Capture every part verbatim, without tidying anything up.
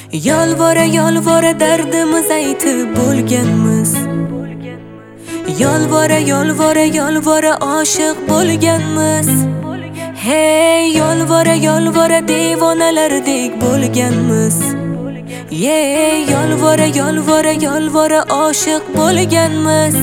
Yolvora yolvora dardimiz aytib bo'lganmiz. Yolvora yolvora yolvora oshiq bo'lganmiz. Hey, yolvora yolvora devonalardek bo'lganmiz. Yey, yolvora yolvora yolvora oshiq bo'lganmiz.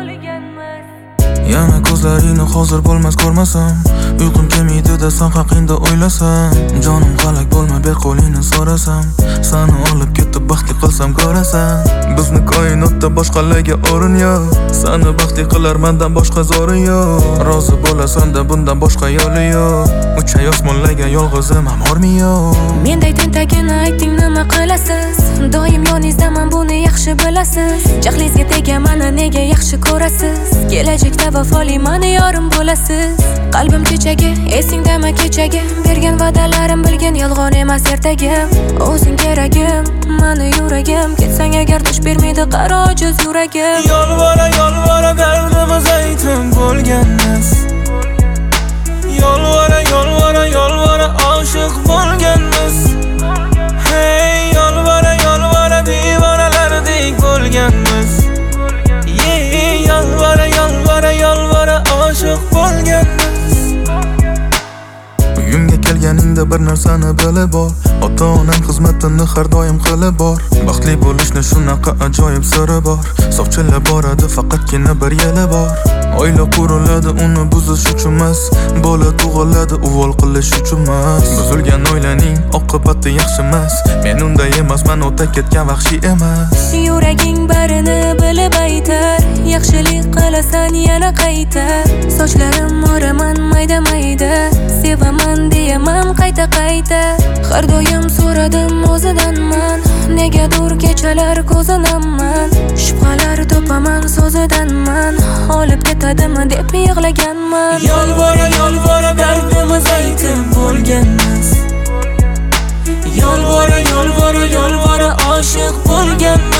Yana ko'zlaringni hozir bo'lmas ko'rmasam, uyqum kelmaydi desam haqingda o'ylasam, jonim qalak bo'lma ber qo'lingni so'rasam, seni olib ketib baxtli qilsam ko'rasan. Bizni koinotda boshqalarga o'rin yo'q, seni baxtli qilar mendan boshqa zo'ri yo'q. Rozi bo'lasan-da bundan boshqa yo'li yo'q. Uchay osmonlarga yolg'izim amormi yo'q. Menday tentagini ayting nima qilasiz? Doim yoningizdaman buni yaxshi bilasiz. Jahlingizga tegaman nega yaxshi ko'rasiz? Kelajakda vafoli mani yorim bo'lasiz. Qalbim chechagi, esingdami kechagi? Bergan va'dalarim bilgan yolg'on emas ertagim. O'zing keragim, mani yuragim. Ketsang agar dosh bermaydi qaro ojiz yuragim. Yolvora yolvora dardimiz aytib bo'lganmiz. Yolvora yolvora yolvora oshiq bo'lganmiz. Hey, yolvora yolvora devonalardek bo'lganmiz. Yey, yolvora yolvora yolvora oshiq bo'lganmiz. Uyimga kelganingda bir narsani bilib ol, ota-onam xizmatini har doim qilib bor. Baxtli bo'lishni shunaqa ajoyib siri bor. Sovchilar boradi faqatgina bir yili bor. Oila quriladi uni buzish uchun emas, bola tug'iladi uvol qilish uchun emas. Buzilgan oilaning oqibati yaxshi emas. Men unday emasman, o'ta ketgan vahshiy emas. Yuraging barini bilib aytar, yaxshilik qilasan yana qaytar. Sochlarim o'raman mayda mayda, sevaman deyaman qayta qayta. Har doim so'radim o'zidanman, negadir kechalar ko'zinaman. Shubhalar topaman so'zidanman, olib ketadimi deb yig'laganman. Yolvora yolvora dardimiz aytib bo'lganmiz. Yolvora yolvora yolvora oshiq bo'lganmiz.